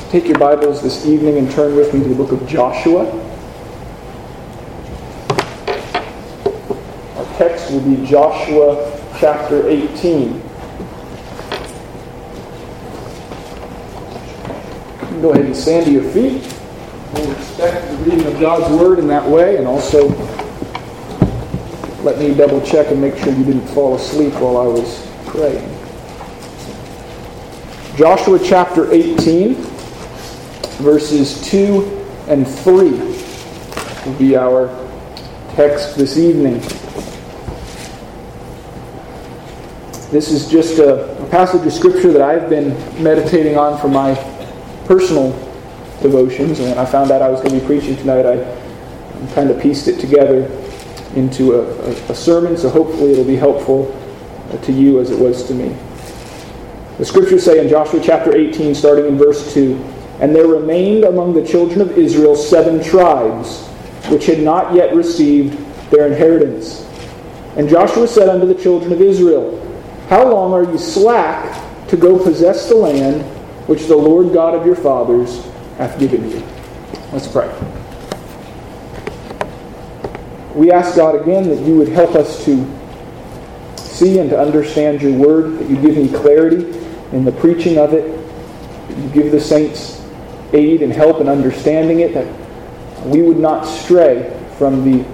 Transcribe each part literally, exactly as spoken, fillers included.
take your Bibles this evening and turn with me to the book of Joshua. Our text will be Joshua chapter eighteen. You can go ahead and stand to your feet. We'll respect the reading of God's Word in that way, and also let me double check and make sure you didn't fall asleep while I was praying. Joshua chapter eighteen, verses two and three will be our text this evening. This is just a, a passage of Scripture that I've been meditating on for my personal devotions, and when I found out I was going to be preaching tonight, I kind of pieced it together into a, a, a sermon, so hopefully it'll be helpful to you as it was to me. The Scriptures say in Joshua chapter eighteen, starting in verse two, "And there remained among the children of Israel seven tribes, which had not yet received their inheritance. And Joshua said unto the children of Israel, How long are you slack to go possess the land which the Lord God of your fathers hath given you?" Let's pray. We ask God again that you would help us to see and to understand your word, that you give me clarity in the preaching of it, that you give the saints aid and help in understanding it, that we would not stray from the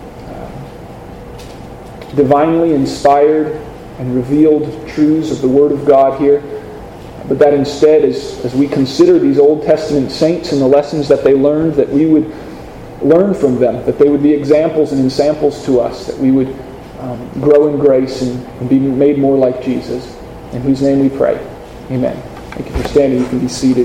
uh, divinely inspired and revealed truths of the Word of God here, but that instead, as, as we consider these Old Testament saints and the lessons that they learned, that we would learn from them, that they would be examples and ensamples to us, that we would um, grow in grace and, and be made more like Jesus, in whose name we pray. Amen. Thank you for standing. You can be seated.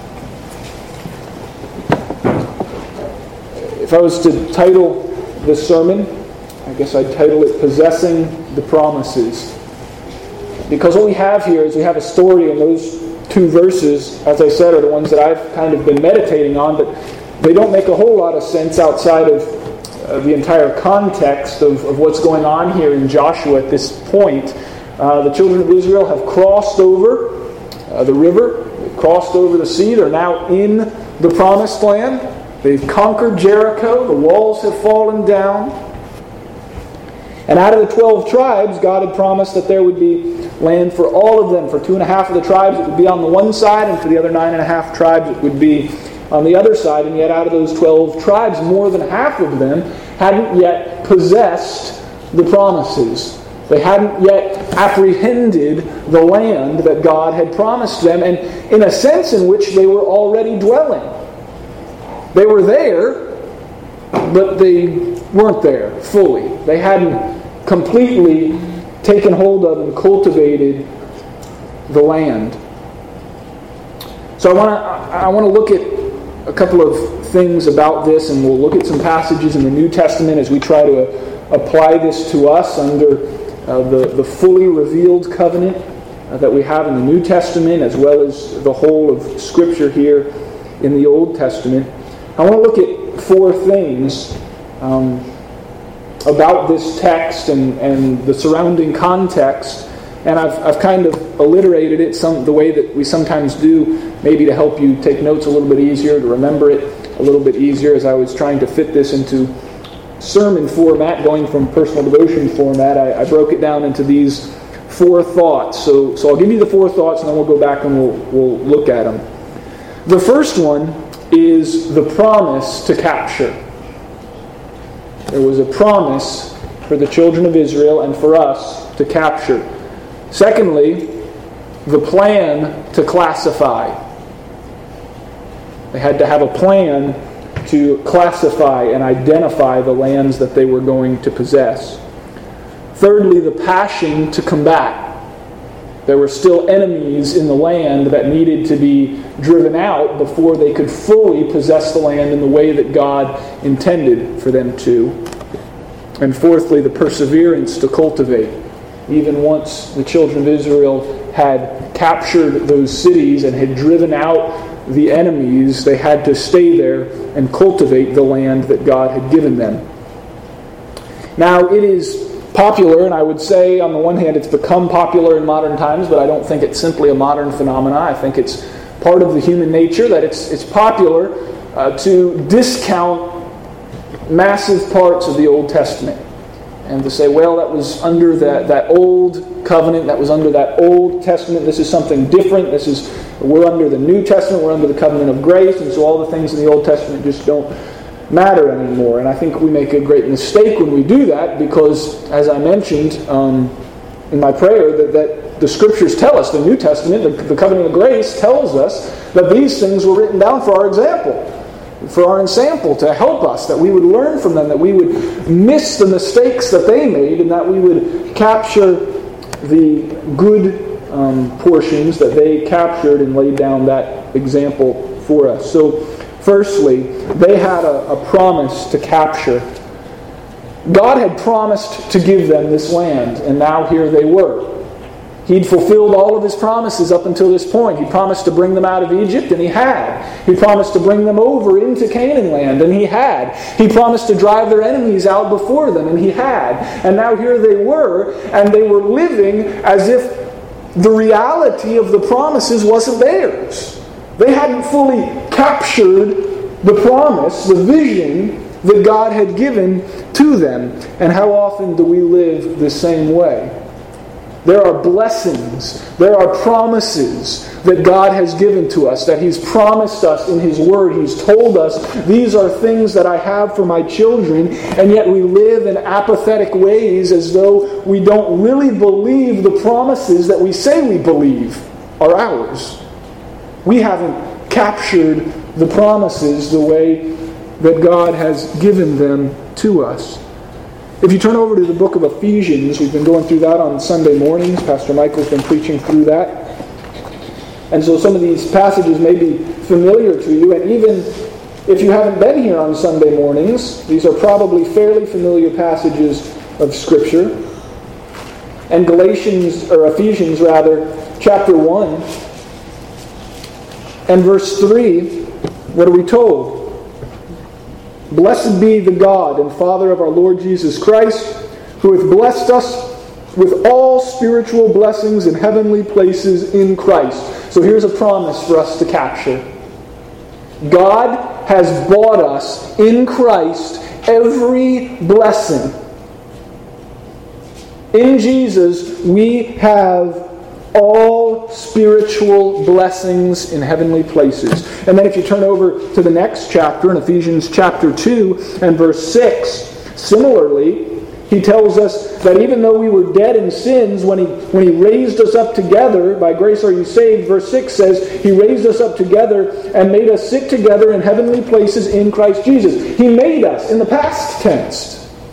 If I was to title this sermon, I guess I'd title it Possessing the Promises. Because what we have here is we have a story, and those two verses, as I said, are the ones that I've kind of been meditating on, but they don't make a whole lot of sense outside of uh, the entire context of, of what's going on here in Joshua at this point. Uh, the children of Israel have crossed over uh, the river, they've crossed over the sea, they're now in the promised land, they've conquered Jericho, the walls have fallen down. And out of the twelve tribes, God had promised that there would be land for all of them. For two and a half of the tribes, it would be on the one side, and for the other nine and a half tribes, it would be on the other side. And yet out of those twelve tribes, more than half of them hadn't yet possessed the promises. They hadn't yet apprehended the land that God had promised them, and in a sense in which they were already dwelling. They were there, but they weren't there fully. They hadn't completely taken hold of and cultivated the land. So I want to I want to look at a couple of things about this, and we'll look at some passages in the New Testament as we try to uh, apply this to us under uh, the, the fully revealed covenant uh, that we have in the New Testament, as well as the whole of Scripture here in the Old Testament. I want to look at four things um, about this text and, and the surrounding context, and I've I've kind of alliterated it some the way that we sometimes do, maybe to help you take notes a little bit easier, to remember it a little bit easier, as I was trying to fit this into sermon format, going from personal devotion format. I, I broke it down into these four thoughts. So so I'll give you the four thoughts, and then we'll go back and we'll we'll look at them. The first one is the promise to capture. There was a promise for the children of Israel and for us to capture. Secondly, the plan to classify. They had to have a plan to classify and identify the lands that they were going to possess. Thirdly, the passion to combat. There were still enemies in the land that needed to be driven out before they could fully possess the land in the way that God intended for them to. And fourthly, the perseverance to cultivate. Even once the children of Israel had captured those cities and had driven out the enemies, they had to stay there and cultivate the land that God had given them. Now, it is popular, and I would say on the one hand it's become popular in modern times, but I don't think it's simply a modern phenomenon. I think it's part of the human nature that it's it's popular uh, to discount massive parts of the Old Testament and to say, well, that was under that, that old covenant, that was under that Old Testament, this is something different, this is, we're under the New Testament, we're under the covenant of grace, and so all the things in the Old Testament just don't matter anymore. And I think we make a great mistake when we do that because, as I mentioned um, in my prayer, that, that the Scriptures tell us, the New Testament, the, the covenant of grace tells us that these things were written down for our example, for our ensample, to help us, that we would learn from them, that we would miss the mistakes that they made, and that we would capture the good um, portions that they captured and laid down that example for us. So, firstly, they had a, a promise to capture. God had promised to give them this land, and now here they were. He'd fulfilled all of His promises up until this point. He promised to bring them out of Egypt, and He had. He promised to bring them over into Canaan land, and He had. He promised to drive their enemies out before them, and He had. And now here they were, and they were living as if the reality of the promises wasn't theirs. They hadn't fully captured the promise, the vision that God had given to them. And how often do we live the same way? There are blessings, there are promises that God has given to us, that He's promised us in His Word. He's told us, these are things that I have for my children, and yet we live in apathetic ways as though we don't really believe the promises that we say we believe are ours. We haven't captured the promises the way that God has given them to us. If you turn over to the book of Ephesians, we've been going through that on Sunday mornings. Pastor Michael's been preaching through that. And so some of these passages may be familiar to you, and even if you haven't been here on Sunday mornings, these are probably fairly familiar passages of Scripture. And Galatians, or Ephesians rather, chapter one, and verse three, what are we told? Blessed be the God and Father of our Lord Jesus Christ, who hath blessed us with all spiritual blessings in heavenly places in Christ. So here's a promise for us to capture. God has bought us in Christ every blessing. In Jesus, we have all spiritual blessings in heavenly places. And then if you turn over to the next chapter, in Ephesians chapter two and verse six, similarly, he tells us that even though we were dead in sins, when he, when he raised us up together, by grace are you saved, verse six says, He raised us up together and made us sit together in heavenly places in Christ Jesus. He made us, in the past tense.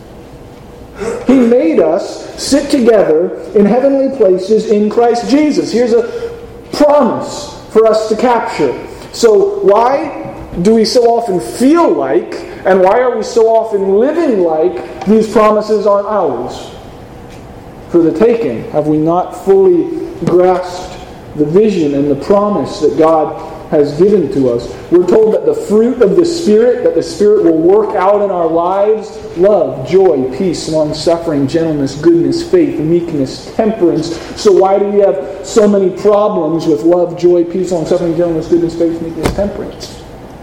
He made us sit together in heavenly places in Christ Jesus. Here's a promise for us to capture. So why do we so often feel like, and why are we so often living like these promises aren't ours? For the taking. Have we not fully grasped the vision and the promise that God has given to us? We're told that the fruit of the Spirit, that the Spirit will work out in our lives, love, joy, peace, long-suffering, gentleness, goodness, faith, meekness, temperance. So why do we have so many problems with love, joy, peace, long-suffering, gentleness, goodness, faith, meekness, temperance?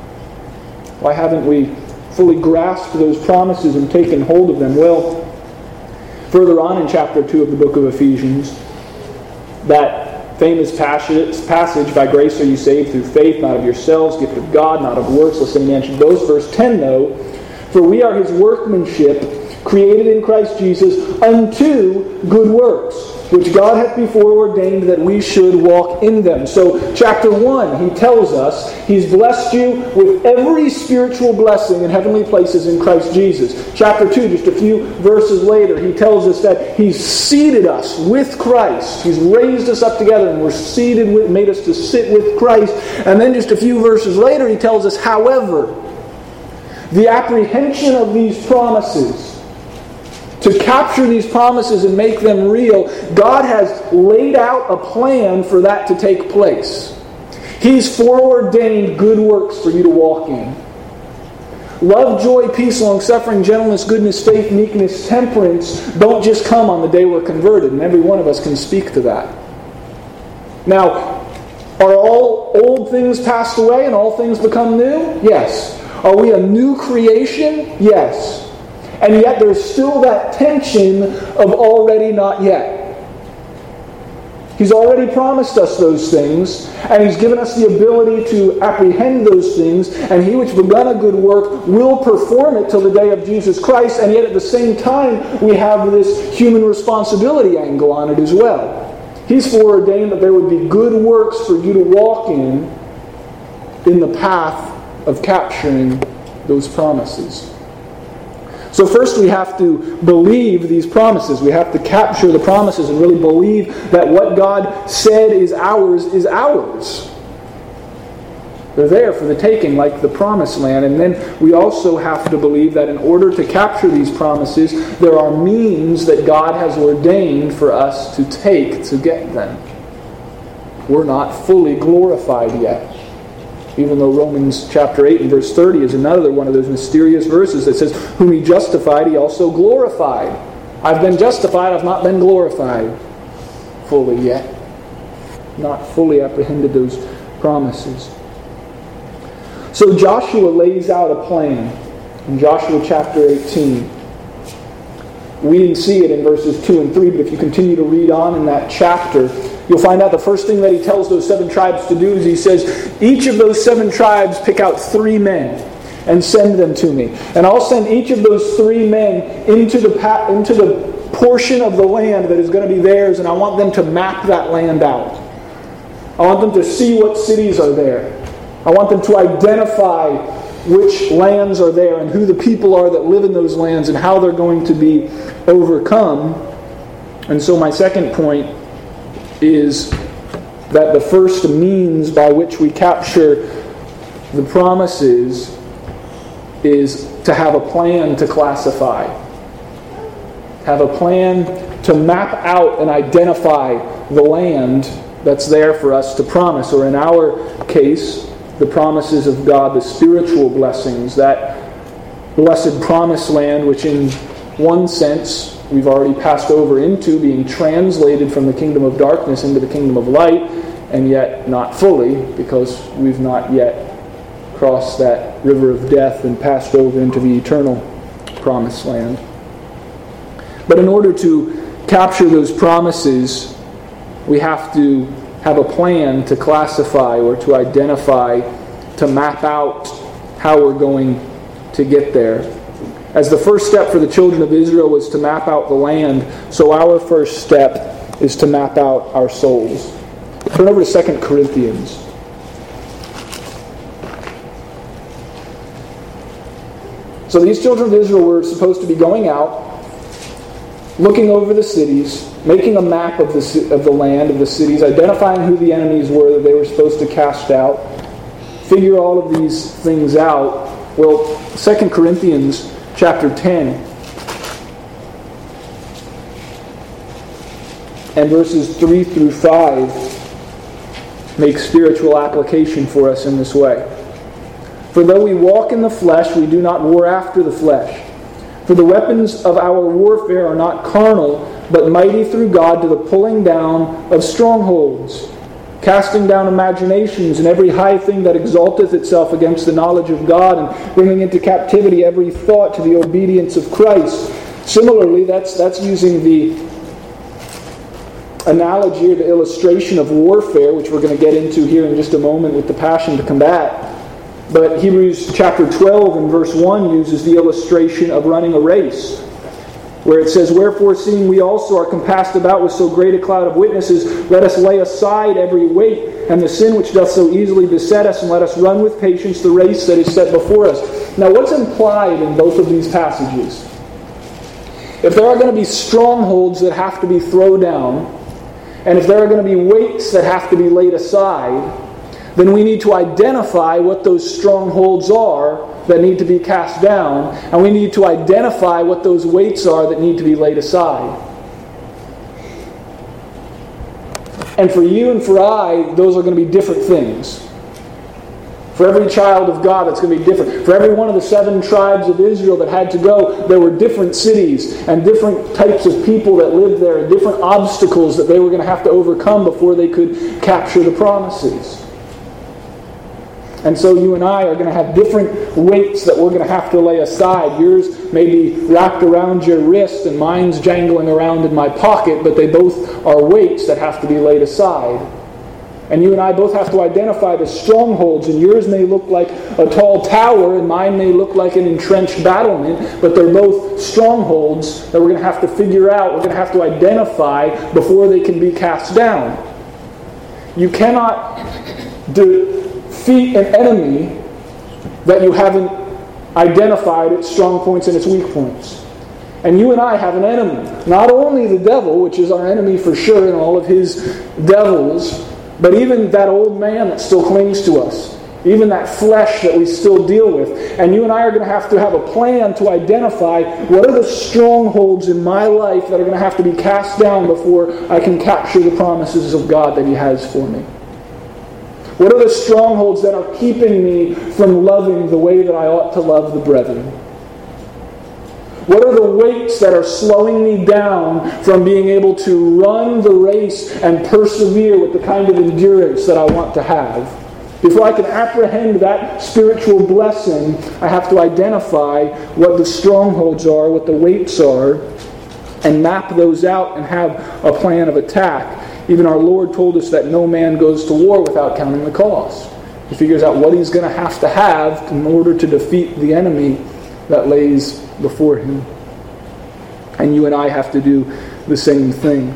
Why haven't we fully grasped those promises and taken hold of them? Well, further on in chapter two of the book of Ephesians, that famous passage, by grace are you saved through faith, not of yourselves, gift of God, not of works, lest any man should boast. Verse ten, though, for we are His workmanship, created in Christ Jesus, unto good works, which God hath before ordained that we should walk in them. So, chapter one, he tells us He's blessed you with every spiritual blessing in heavenly places in Christ Jesus. Chapter two, just a few verses later, he tells us that He's seated us with Christ. He's raised us up together and we're seated with, made us to sit with Christ. And then just a few verses later, he tells us, however, the apprehension of these promises, to capture these promises and make them real, God has laid out a plan for that to take place. He's foreordained good works for you to walk in. Love, joy, peace, long-suffering, gentleness, goodness, faith, meekness, temperance don't just come on the day we're converted, and every one of us can speak to that. Now, are all all old things passed away and all things become new? Yes. Are we a new creation? Yes. And yet there's still that tension of already not yet. He's already promised us those things, and He's given us the ability to apprehend those things, and He which begun a good work will perform it till the day of Jesus Christ, and yet at the same time we have this human responsibility angle on it as well. He's foreordained that there would be good works for you to walk in, in the path of capturing those promises. So first we have to believe these promises. We have to capture the promises and really believe that what God said is ours is ours. They're there for the taking, like the promised land. And then we also have to believe that in order to capture these promises, there are means that God has ordained for us to take to get them. We're not fully glorified yet. Even though Romans chapter eight and verse thirty is another one of those mysterious verses that says, whom He justified, He also glorified. I've been justified, I've not been glorified fully yet. Not fully apprehended those promises. So Joshua lays out a plan in Joshua chapter eighteen. We didn't see it in verses two and three, but if you continue to read on in that chapter, you'll find out the first thing that he tells those seven tribes to do is he says, each of those seven tribes pick out three men and send them to me. And I'll send each of those three men into the pa- into the portion of the land that is going to be theirs, and I want them to map that land out. I want them to see what cities are there. I want them to identify which lands are there and who the people are that live in those lands and how they're going to be overcome. And so my second point is that the first means by which we capture the promises is to have a plan to classify. Have a plan to map out and identify the land that's there for us to promise. Or in our case, the promises of God, the spiritual blessings, that blessed promised land, which in one sense we've already passed over into, being translated from the kingdom of darkness into the kingdom of light, and yet not fully, because we've not yet crossed that river of death and passed over into the eternal promised land. But in order to capture those promises, we have to have a plan to classify or to identify, to map out how we're going to get there. As the first step for the children of Israel was to map out the land, so our first step is to map out our souls. Turn over to Second Corinthians. So these children of Israel were supposed to be going out, looking over the cities, making a map of the of the land, of the cities, identifying who the enemies were that they were supposed to cast out, figure all of these things out. Well, Second Corinthians chapter ten and verses three through five make spiritual application for us in this way. For though we walk in the flesh, we do not war after the flesh. For the weapons of our warfare are not carnal, but mighty through God to the pulling down of strongholds, casting down imaginations and every high thing that exalteth itself against the knowledge of God, and bringing into captivity every thought to the obedience of Christ. Similarly, that's that's using the analogy or the illustration of warfare, which we're going to get into here in just a moment with the passion to combat. But Hebrews chapter twelve and verse one uses the illustration of running a race, where it says, wherefore, seeing we also are compassed about with so great a cloud of witnesses, let us lay aside every weight and the sin which doth so easily beset us, and let us run with patience the race that is set before us. Now, what's implied in both of these passages? If there are going to be strongholds that have to be thrown down, and if there are going to be weights that have to be laid aside, then we need to identify what those strongholds are that need to be cast down, and we need to identify what those weights are that need to be laid aside. And for you and for I, those are going to be different things. For every child of God, it's going to be different. For every one of the seven tribes of Israel that had to go, there were different cities and different types of people that lived there, and different obstacles that they were going to have to overcome before they could capture the promises. And so you and I are going to have different weights that we're going to have to lay aside. Yours may be wrapped around your wrist and mine's jangling around in my pocket, but they both are weights that have to be laid aside. And you and I both have to identify the strongholds, and yours may look like a tall tower and mine may look like an entrenched battlement, but they're both strongholds that we're going to have to figure out, we're going to have to identify before they can be cast down. You cannot defeat an enemy that you haven't identified its strong points and its weak points. And you and I have an enemy. Not only the devil, which is our enemy for sure, and all of his devils, but even that old man that still clings to us. Even that flesh that we still deal with. And you and I are going to have to have a plan to identify what are the strongholds in my life that are going to have to be cast down before I can capture the promises of God that He has for me. What are the strongholds that are keeping me from loving the way that I ought to love the brethren? What are the weights that are slowing me down from being able to run the race and persevere with the kind of endurance that I want to have? Before I can apprehend that spiritual blessing, I have to identify what the strongholds are, what the weights are, and map those out and have a plan of attack. Even our Lord told us that no man goes to war without counting the cost. He figures out what he's going to have to have in order to defeat the enemy that lays before him. And you and I have to do the same thing.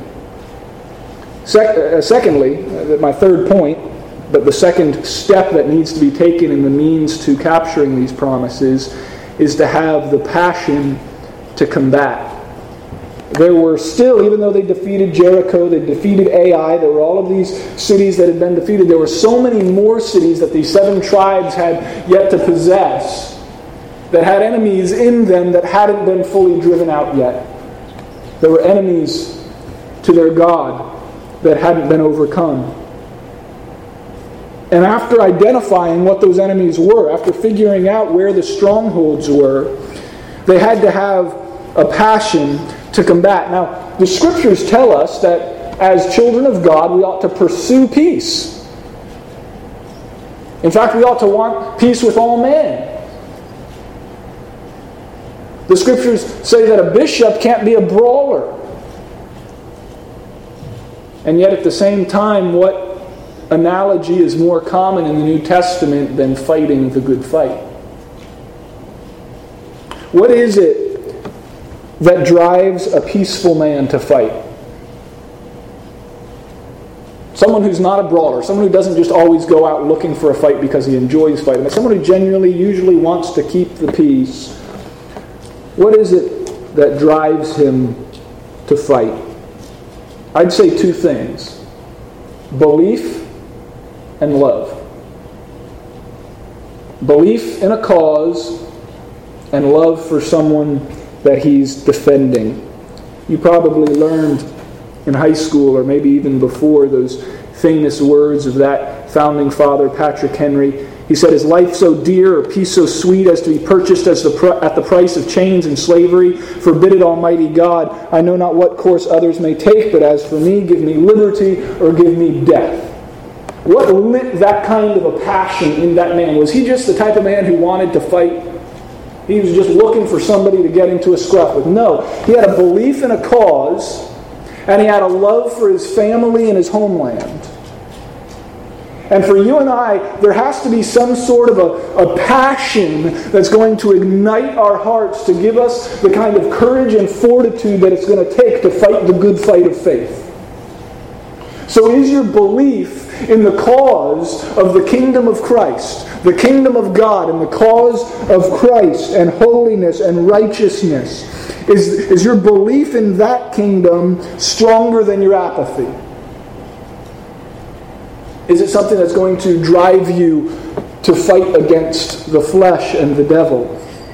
Sec- uh, secondly, uh, my third point, but the second step that needs to be taken in the means to capturing these promises is to have the passion to combat. There were still, even though they defeated Jericho, they defeated Ai, there were all of these cities that had been defeated. There were so many more cities that these seven tribes had yet to possess that had enemies in them that hadn't been fully driven out yet. There were enemies to their God that hadn't been overcome. And after identifying what those enemies were, after figuring out where the strongholds were, they had to have a passion to combat. Now, the Scriptures tell us that as children of God, we ought to pursue peace. In fact, we ought to want peace with all men. The Scriptures say that a bishop can't be a brawler. And yet at the same time, what analogy is more common in the New Testament than fighting the good fight? What is it that drives a peaceful man to fight? Someone who's not a brawler, someone who doesn't just always go out looking for a fight because he enjoys fighting, but someone who genuinely, usually wants to keep the peace. What is it that drives him to fight? I'd say two things: belief and love. Belief in a cause and love for someone that he's defending. You probably learned in high school, or maybe even before, those famous words of that founding father, Patrick Henry. He said, "Is life so dear, or peace so sweet, as to be purchased as the pr- at the price of chains and slavery? Forbid it, Almighty God. I know not what course others may take, but as for me, give me liberty or give me death." What lit that kind of a passion in that man? Was he just the type of man who wanted to fight? He was just looking for somebody to get into a scruff with? No. He had a belief in a cause, and he had a love for his family and his homeland. And for you and I, there has to be some sort of a, a passion that's going to ignite our hearts to give us the kind of courage and fortitude that it's going to take to fight the good fight of faith. So is your belief in the cause of the kingdom of Christ, the kingdom of God, and the cause of Christ and holiness and righteousness, is, is your belief in that kingdom stronger than your apathy? Is it something that's going to drive you to fight against the flesh and the devil?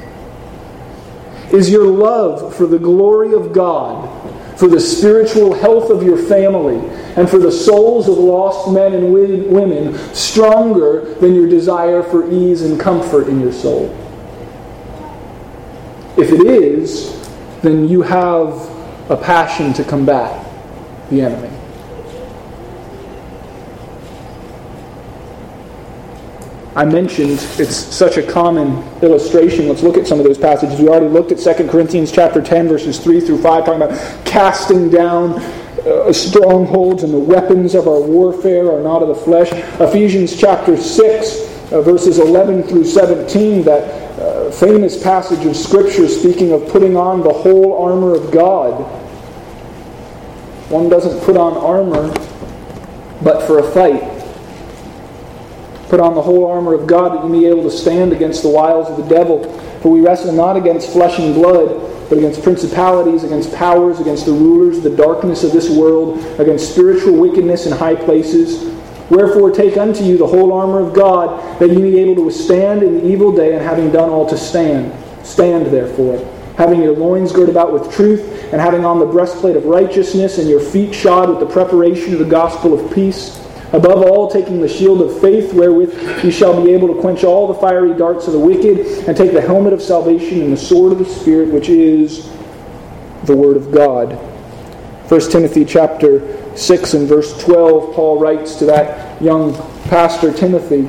Is your love for the glory of God, for the spiritual health of your family, and for the souls of lost men and women stronger than your desire for ease and comfort in your soul? If it is, then you have a passion to combat the enemy. I mentioned it's such a common illustration. Let's look at some of those passages. We already looked at Second Corinthians chapter ten, verses three through five, talking about casting down uh, strongholds, and the weapons of our warfare are not of the flesh. Ephesians chapter six, uh, verses eleven through seventeen, that uh, famous passage of Scripture speaking of putting on the whole armor of God. One doesn't put on armor but for a fight. Put on the whole armor of God that you may be able to stand against the wiles of the devil. For we wrestle not against flesh and blood, but against principalities, against powers, against the rulers of the darkness of this world, against spiritual wickedness in high places. Wherefore take unto you the whole armor of God, that ye may be able to withstand in the evil day, and having done all to stand. Stand therefore, having your loins girt about with truth, and having on the breastplate of righteousness, and your feet shod with the preparation of the gospel of peace. Above all, taking the shield of faith, wherewith ye shall be able to quench all the fiery darts of the wicked, and take the helmet of salvation and the sword of the Spirit, which is the Word of God. First Timothy chapter six and verse twelve, Paul writes to that young pastor Timothy,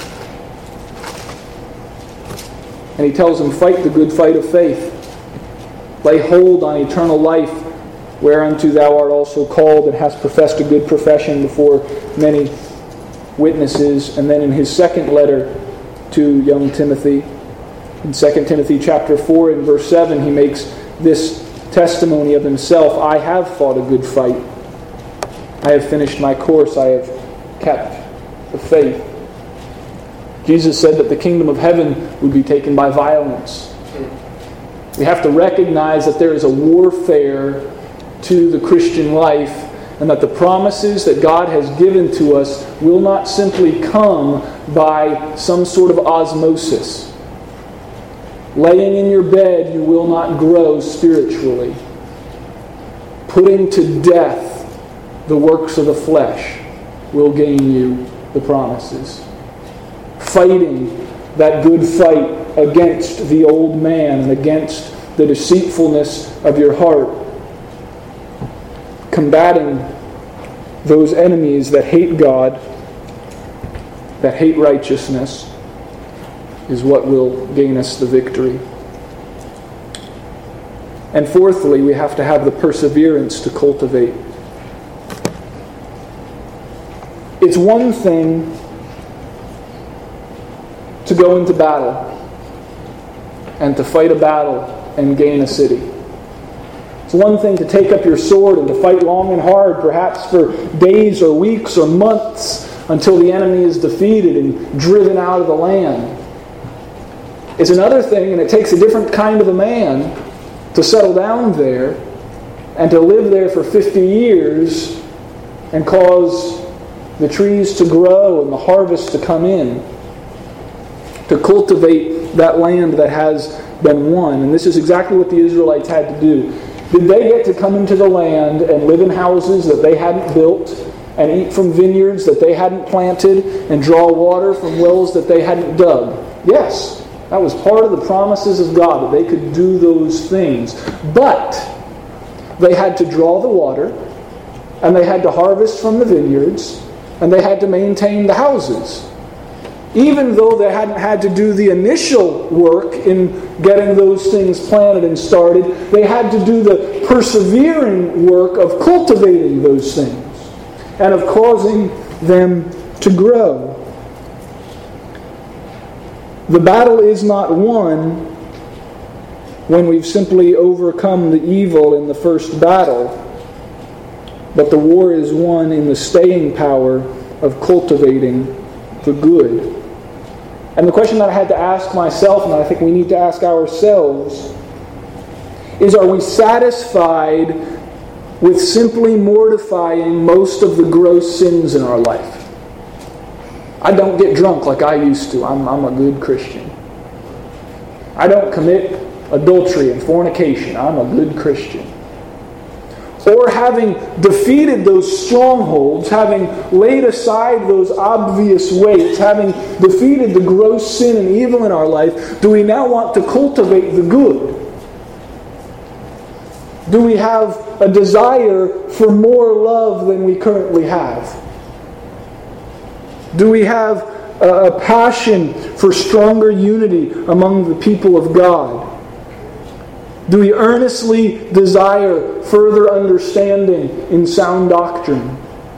and he tells him, fight the good fight of faith. Lay hold on eternal life, whereunto thou art also called, and hast professed a good profession before many witnesses. And then in his second letter to young Timothy, in Second Timothy chapter four and verse seven, he makes this testimony of himself: I have fought a good fight. I have finished my course. I have kept the faith. Jesus said that the kingdom of heaven would be taken by violence. We have to recognize that there is a warfare to the Christian life, and that the promises that God has given to us will not simply come by some sort of osmosis. Laying in your bed, you will not grow spiritually. Putting to death the works of the flesh will gain you the promises. Fighting that good fight against the old man and against the deceitfulness of your heart. Combating those enemies that hate God, that hate righteousness, is what will gain us the victory. And fourthly, we have to have the perseverance to cultivate. It's one thing to go into battle and to fight a battle and gain a city. It's one thing to take up your sword and to fight long and hard, perhaps for days or weeks or months, until the enemy is defeated and driven out of the land. It's another thing, and it takes a different kind of a man to settle down there and to live there for fifty years and cause the trees to grow and the harvest to come in, to cultivate that land that has been won. And this is exactly what the Israelites had to do. Did they get to come into the land and live in houses that they hadn't built, and eat from vineyards that they hadn't planted, and draw water from wells that they hadn't dug? Yes, that was part of the promises of God, that they could do those things. But they had to draw the water, and they had to harvest from the vineyards, and they had to maintain the houses. Even though they hadn't had to do the initial work in getting those things planted and started, they had to do the persevering work of cultivating those things and of causing them to grow. The battle is not won when we've simply overcome the evil in the first battle, but the war is won in the staying power of cultivating the good. And the question that I had to ask myself, and I think we need to ask ourselves, is, are we satisfied with simply mortifying most of the gross sins in our life? I don't get drunk like I used to. I'm, I'm a good Christian. I don't commit adultery and fornication. I'm a good Christian. Or having defeated those strongholds, having laid aside those obvious weights, having defeated the gross sin and evil in our life, do we now want to cultivate the good? Do we have a desire for more love than we currently have? Do we have a passion for stronger unity among the people of God? Do we earnestly desire further understanding in sound doctrine?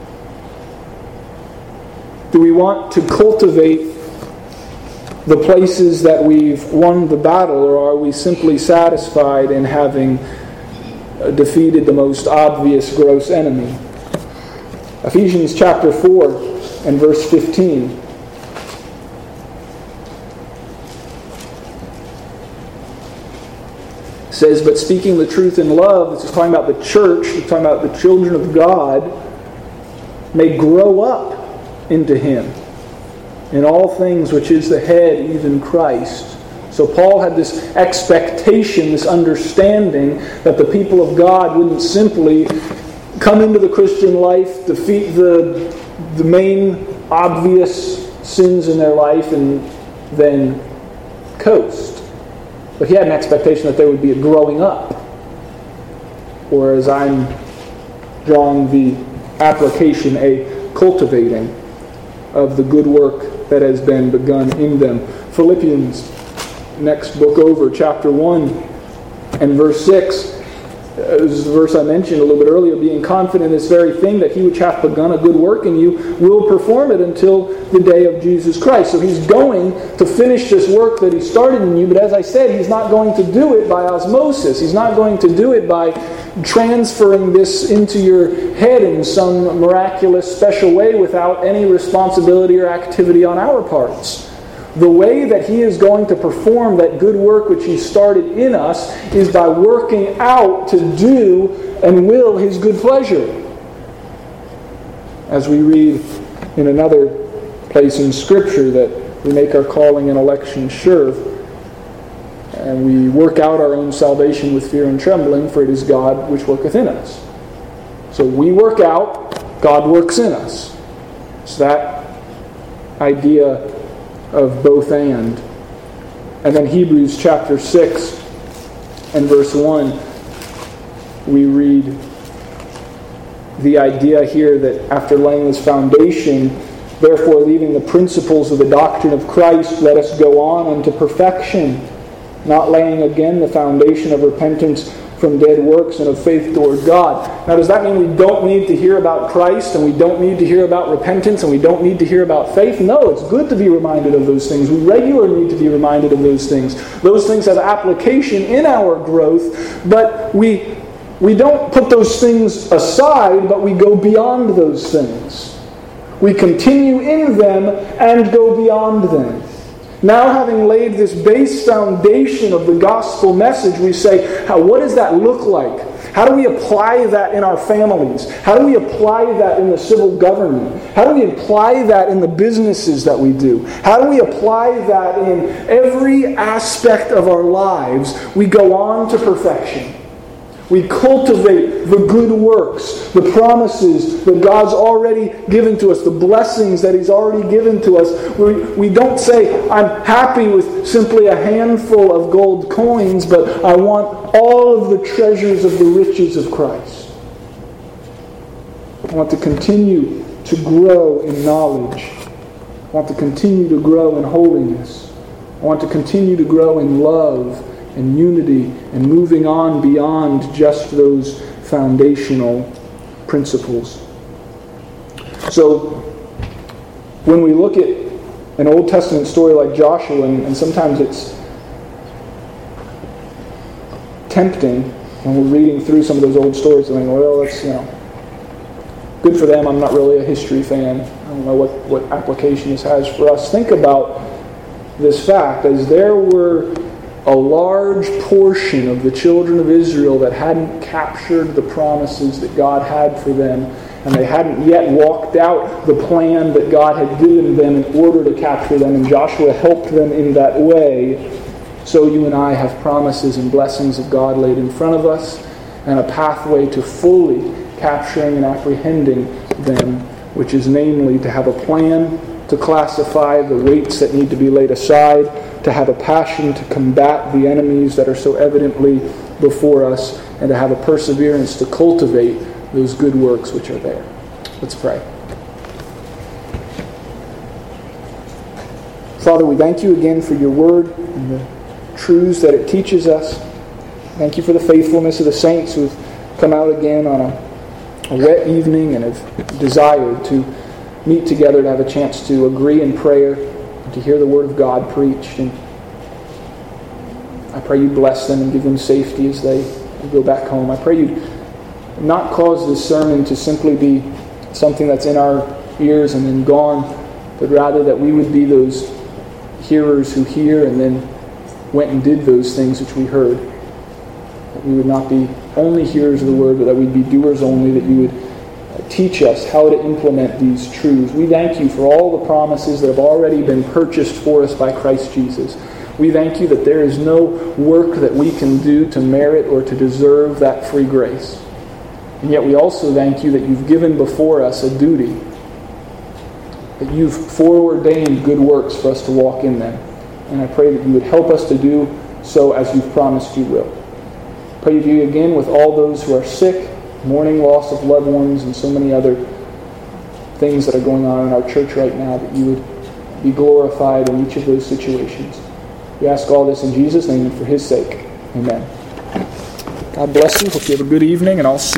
Do we want to cultivate the places that we've won the battle, or are we simply satisfied in having defeated the most obvious gross enemy? Ephesians chapter four and verse fifteen. Says, but speaking the truth in love, this is talking about the church, it's talking about the children of God, may grow up into Him in all things, which is the head, even Christ. So Paul had this expectation, this understanding that the people of God wouldn't simply come into the Christian life, defeat the, the main obvious sins in their life, and then coast. But he had an expectation that there would be a growing up. Or as I'm drawing the application, a cultivating of the good work that has been begun in them. Philippians, next book over, chapter one and verse six. This is the verse I mentioned a little bit earlier, being confident in this very thing, that he which hath begun a good work in you will perform it until the day of Jesus Christ. So he's going to finish this work that he started in you, but as I said, he's not going to do it by osmosis. He's not going to do it by transferring this into your head in some miraculous, special way without any responsibility or activity on our parts. The way that he is going to perform that good work which he started in us is by working out to do and will his good pleasure. As we read in another place in Scripture, that we make our calling and election sure, and we work out our own salvation with fear and trembling, for it is God which worketh in us. So we work out, God works in us. It's that idea of both and. And then Hebrews chapter six and verse one, we read the idea here that after laying this foundation, therefore leaving the principles of the doctrine of Christ, let us go on unto perfection, not laying again the foundation of repentance from dead works and of faith toward God. Now, does that mean we don't need to hear about Christ, and we don't need to hear about repentance, and we don't need to hear about faith? No, it's good to be reminded of those things. We regularly need to be reminded of those things. Those things have application in our growth, but we, we don't put those things aside, but we go beyond those things. We continue in them and go beyond them. Now, having laid this base foundation of the gospel message, we say, how, what does that look like? How do we apply that in our families? How do we apply that in the civil government? How do we apply that in the businesses that we do? How do we apply that in every aspect of our lives? We go on to perfection. We cultivate the good works, the promises that God's already given to us, the blessings that He's already given to us. We, we don't say, I'm happy with simply a handful of gold coins, but I want all of the treasures of the riches of Christ. I want to continue to grow in knowledge. I want to continue to grow in holiness. I want to continue to grow in love and unity, and moving on beyond just those foundational principles. So, when we look at an Old Testament story like Joshua, and, and sometimes it's tempting when we're reading through some of those old stories, and think, well, that's, you know, good for them. I'm not really a history fan. I don't know what, what application this has for us. Think about this fact, as there were a large portion of the children of Israel that hadn't captured the promises that God had for them, and they hadn't yet walked out the plan that God had given them in order to capture them, and Joshua helped them in that way. So you and I have promises and blessings of God laid in front of us, and a pathway to fully capturing and apprehending them, which is namely to have a plan to classify the weights that need to be laid aside, to have a passion to combat the enemies that are so evidently before us, and to have a perseverance to cultivate those good works which are there. Let's pray. Father, we thank you again for your word and the truths that it teaches us. Thank you for the faithfulness of the saints who have come out again on a, a wet evening and have desired to meet together to have a chance to agree in prayer and to hear the word of God preached. And I pray you bless them and give them safety as they go back home. I pray you not cause this sermon to simply be something that's in our ears and then gone, but rather that we would be those hearers who hear and then went and did those things which we heard. That we would not be only hearers of the word, but that we'd be doers only, that you would teach us how to implement these truths. We thank you for all the promises that have already been purchased for us by Christ Jesus. We thank you that there is no work that we can do to merit or to deserve that free grace. And yet we also thank you that you've given before us a duty, that you've foreordained good works for us to walk in them. And I pray that you would help us to do so as you've promised you will. Pray you be again with all those who are sick, mourning loss of loved ones, and so many other things that are going on in our church right now, that you would be glorified in each of those situations. We ask all this in Jesus' name and for his sake. Amen. God bless you. Hope you have a good evening, and I'll see you.